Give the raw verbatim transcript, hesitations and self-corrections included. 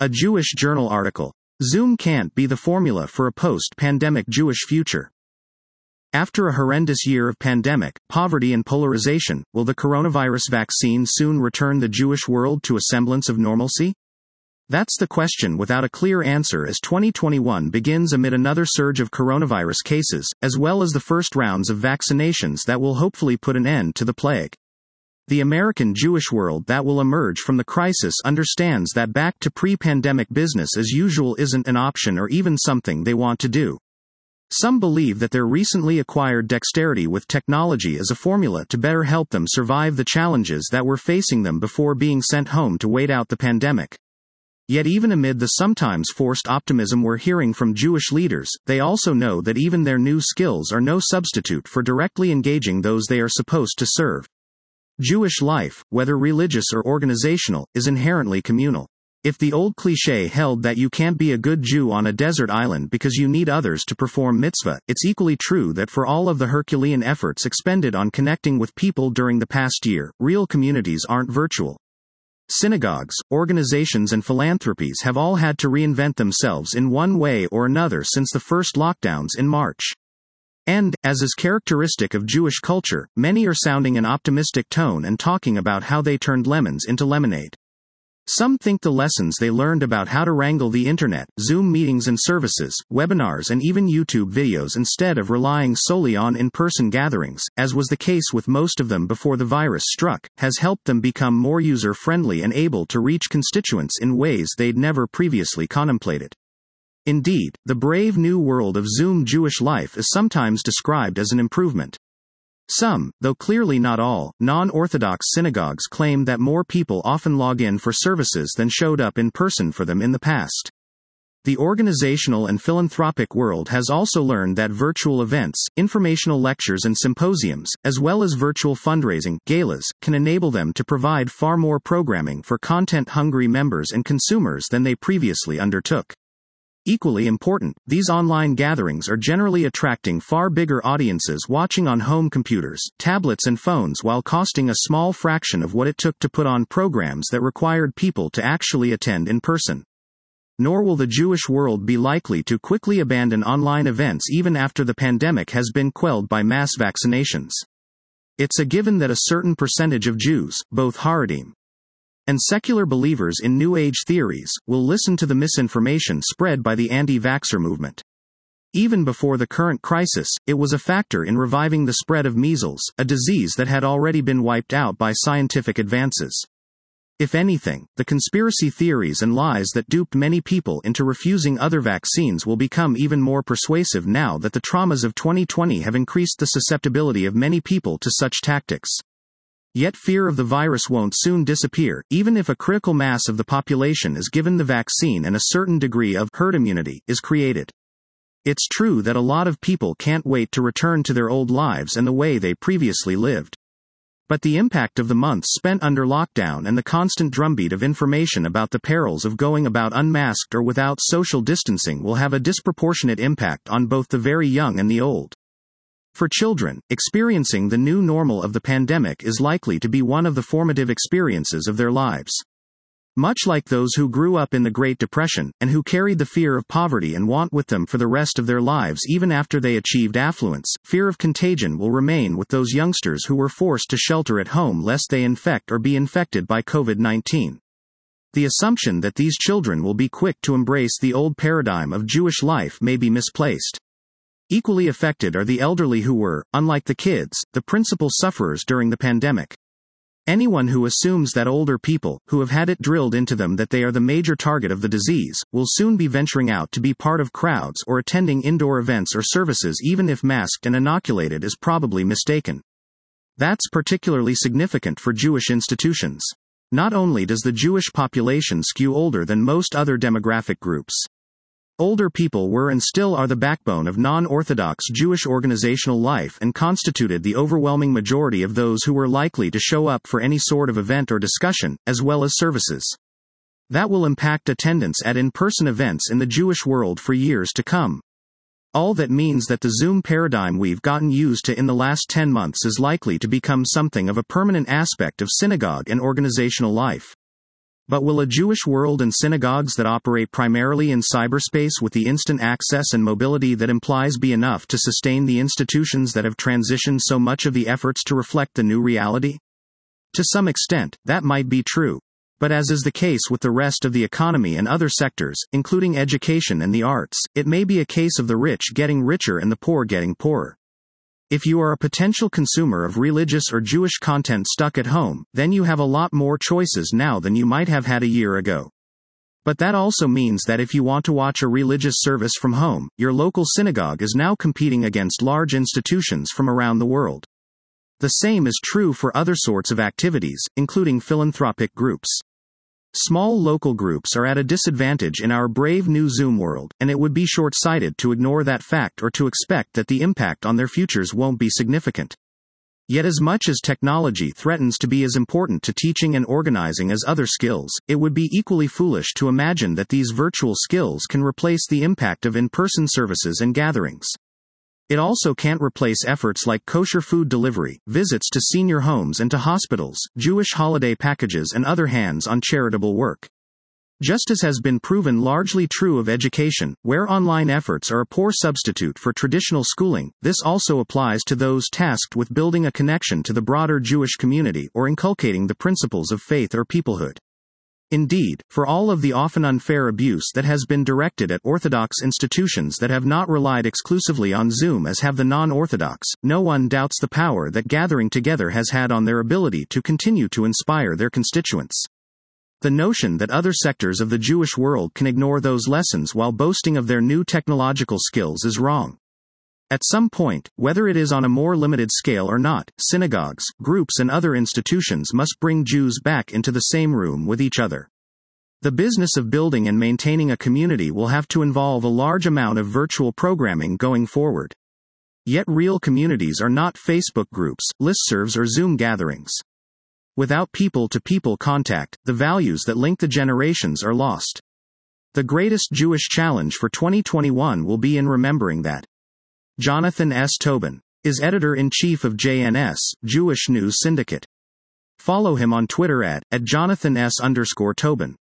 A Jewish Journal article. Zoom can't be the formula for a post-pandemic Jewish future. After a horrendous year of pandemic, poverty and polarization, will the coronavirus vaccine soon return the Jewish world to a semblance of normalcy? That's the question without a clear answer as twenty twenty-one begins amid another surge of coronavirus cases, as well as the first rounds of vaccinations that will hopefully put an end to the plague. The American Jewish world that will emerge from the crisis understands that back to pre-pandemic business as usual isn't an option or even something they want to do. Some believe that their recently acquired dexterity with technology is a formula to better help them survive the challenges that were facing them before being sent home to wait out the pandemic. Yet even amid the sometimes forced optimism we're hearing from Jewish leaders, they also know that even their new skills are no substitute for directly engaging those they are supposed to serve. Jewish life, whether religious or organizational, is inherently communal. If the old cliché held that you can't be a good Jew on a desert island because you need others to perform mitzvah, it's equally true that for all of the Herculean efforts expended on connecting with people during the past year, real communities aren't virtual. Synagogues, organizations and philanthropies have all had to reinvent themselves in one way or another since the first lockdowns in March. And, as is characteristic of Jewish culture, many are sounding an optimistic tone and talking about how they turned lemons into lemonade. Some think the lessons they learned about how to wrangle the internet, Zoom meetings and services, webinars and even YouTube videos instead of relying solely on in-person gatherings, as was the case with most of them before the virus struck, has helped them become more user-friendly and able to reach constituents in ways they'd never previously contemplated. Indeed, the brave new world of Zoom Jewish life is sometimes described as an improvement. Some, though clearly not all, non-Orthodox synagogues claim that more people often log in for services than showed up in person for them in the past. The organizational and philanthropic world has also learned that virtual events, informational lectures and symposiums, as well as virtual fundraising, galas, can enable them to provide far more programming for content-hungry members and consumers than they previously undertook. Equally important, these online gatherings are generally attracting far bigger audiences watching on home computers, tablets and phones while costing a small fraction of what it took to put on programs that required people to actually attend in person. Nor will the Jewish world be likely to quickly abandon online events even after the pandemic has been quelled by mass vaccinations. It's a given that a certain percentage of Jews, both Haredim and secular believers in New Age theories, will listen to the misinformation spread by the anti-vaxxer movement. Even before the current crisis, it was a factor in reviving the spread of measles, a disease that had already been wiped out by scientific advances. If anything, the conspiracy theories and lies that duped many people into refusing other vaccines will become even more persuasive now that the traumas of twenty twenty have increased the susceptibility of many people to such tactics. Yet fear of the virus won't soon disappear, even if a critical mass of the population is given the vaccine and a certain degree of herd immunity is created. It's true that a lot of people can't wait to return to their old lives and the way they previously lived. But the impact of the months spent under lockdown and the constant drumbeat of information about the perils of going about unmasked or without social distancing will have a disproportionate impact on both the very young and the old. For children, experiencing the new normal of the pandemic is likely to be one of the formative experiences of their lives. Much like those who grew up in the Great Depression, and who carried the fear of poverty and want with them for the rest of their lives even after they achieved affluence, fear of contagion will remain with those youngsters who were forced to shelter at home lest they infect or be infected by COVID nineteen. The assumption that these children will be quick to embrace the old paradigm of Jewish life may be misplaced. Equally affected are the elderly who were, unlike the kids, the principal sufferers during the pandemic. Anyone who assumes that older people, who have had it drilled into them that they are the major target of the disease, will soon be venturing out to be part of crowds or attending indoor events or services even if masked and inoculated is probably mistaken. That's particularly significant for Jewish institutions. Not only does the Jewish population skew older than most other demographic groups. Older people were and still are the backbone of non-Orthodox Jewish organizational life and constituted the overwhelming majority of those who were likely to show up for any sort of event or discussion, as well as services. That will impact attendance at in-person events in the Jewish world for years to come. All that means that the Zoom paradigm we've gotten used to in the last ten months is likely to become something of a permanent aspect of synagogue and organizational life. But will a Jewish world and synagogues that operate primarily in cyberspace with the instant access and mobility that implies be enough to sustain the institutions that have transitioned so much of the efforts to reflect the new reality? To some extent, that might be true. But as is the case with the rest of the economy and other sectors, including education and the arts, it may be a case of the rich getting richer and the poor getting poorer. If you are a potential consumer of religious or Jewish content stuck at home, then you have a lot more choices now than you might have had a year ago. But that also means that if you want to watch a religious service from home, your local synagogue is now competing against large institutions from around the world. The same is true for other sorts of activities, including philanthropic groups. Small local groups are at a disadvantage in our brave new Zoom world, and it would be short-sighted to ignore that fact or to expect that the impact on their futures won't be significant. Yet as much as technology threatens to be as important to teaching and organizing as other skills, it would be equally foolish to imagine that these virtual skills can replace the impact of in-person services and gatherings. It also can't replace efforts like kosher food delivery, visits to senior homes and to hospitals, Jewish holiday packages and other hands-on charitable work. Just as has been proven largely true of education, where online efforts are a poor substitute for traditional schooling, this also applies to those tasked with building a connection to the broader Jewish community or inculcating the principles of faith or peoplehood. Indeed, for all of the often unfair abuse that has been directed at Orthodox institutions that have not relied exclusively on Zoom as have the non-Orthodox, no one doubts the power that gathering together has had on their ability to continue to inspire their constituents. The notion that other sectors of the Jewish world can ignore those lessons while boasting of their new technological skills is wrong. At some point, whether it is on a more limited scale or not, synagogues, groups and other institutions must bring Jews back into the same room with each other. The business of building and maintaining a community will have to involve a large amount of virtual programming going forward. Yet real communities are not Facebook groups, listservs or Zoom gatherings. Without people-to-people contact, the values that link the generations are lost. The greatest Jewish challenge for twenty twenty-one will be in remembering that. Jonathan S. Tobin is editor-in-chief of J N S, Jewish News Syndicate. Follow him on Twitter at, at Jonathan S. underscore Tobin.